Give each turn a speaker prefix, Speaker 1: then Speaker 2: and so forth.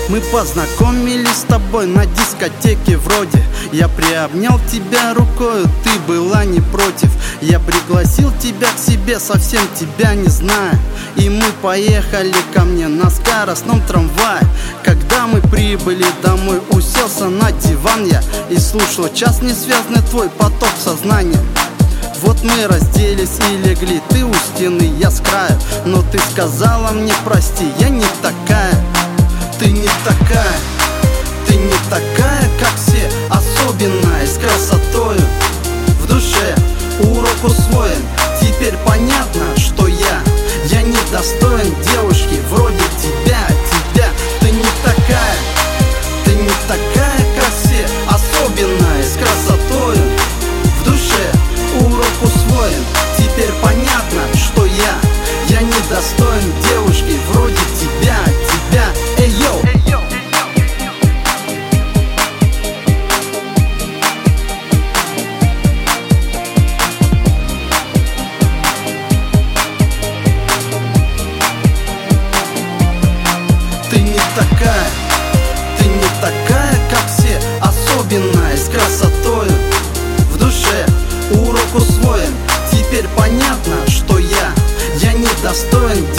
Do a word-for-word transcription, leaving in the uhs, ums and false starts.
Speaker 1: Мы познакомились с тобой на дискотеке вроде. Я приобнял тебя рукою, ты была не против. Я пригласил тебя к себе, совсем тебя не зная. И мы поехали ко мне на скоростном трамвае. Когда мы прибыли домой, уселся на диван я и слушал час несвязный твой поток сознания. Вот мы разделись и легли, ты у стены, я с краю. Но ты сказала мне прости, я не такая. Ты не такая, ты не такая, как все, особенная, с красотою в душе. Урок усвоен, теперь понятно, что я Я не достоин девушки вроде тебя, тебя. Ты не такая, ты не такая, как все, особенная, с красотою в душе. Урок усвоен, теперь понятно, что я Я не достоин девушки вроде тебя, тебя. Эй, йоу! Ты не такая, ты не такая, как все, особенная, с красотою в душе. Урок усвоен, теперь понятно, что я Я не достоин